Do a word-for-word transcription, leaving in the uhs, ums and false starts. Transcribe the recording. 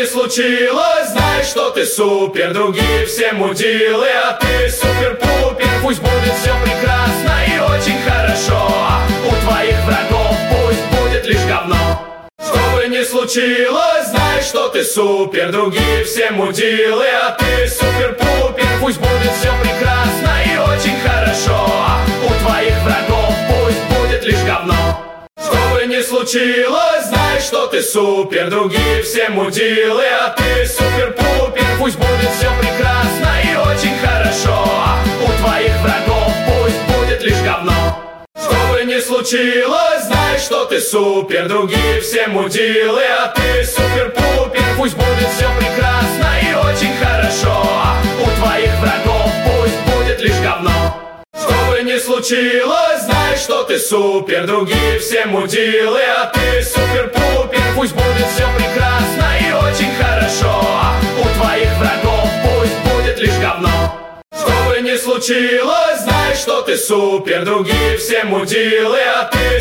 не случилось, знай, что ты супер. Другие все мудилы, а ты супер-пупер. Пусть будет все прекрасно и очень хорошо. У твоих врагов пусть будет лишь говно. Что бы ни случилось, знай, что ты супер. Другие все мудилы, а ты супер-пупер. Пусть будет все прекрасно и очень хорошо. У твоих врагов пусть будет лишь говно. Что бы ни случилось, знай, что ты супер. Другие все мудилы, а ты супер-пупер. Пусть будет все прекрасно и очень хорошо. У твоих врагов пусть будет лишь говно. Что бы ни случилось, знай, что ты супер. Другие все мудилы, а ты супер-пупер. Пусть будет все прекрасно и очень хорошо. У твоих врагов пусть будет лишь говно. Что бы ни случилось, знай, что ты супер. Другие все мудилы, а ты супер-пупер. Пусть будет все прекрасно и очень хорошо. У твоих врагов пусть будет лишь говно. Что бы ни случилось, знай, что ты супер. Другие все мудилы, а ты